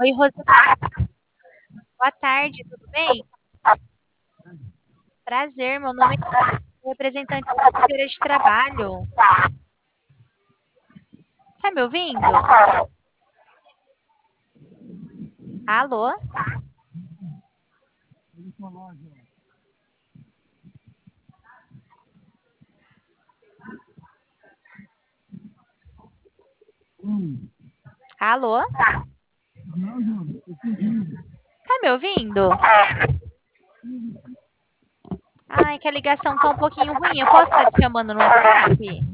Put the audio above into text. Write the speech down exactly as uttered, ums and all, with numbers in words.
Oi, Rosemar. Boa tarde, tudo bem? Prazer, meu nome é representante da carteira de trabalho. Tá me ouvindo? Alô? Alô? Tá me ouvindo? Ai, que a ligação tá um pouquinho ruim. Eu posso estar te chamando no WhatsApp?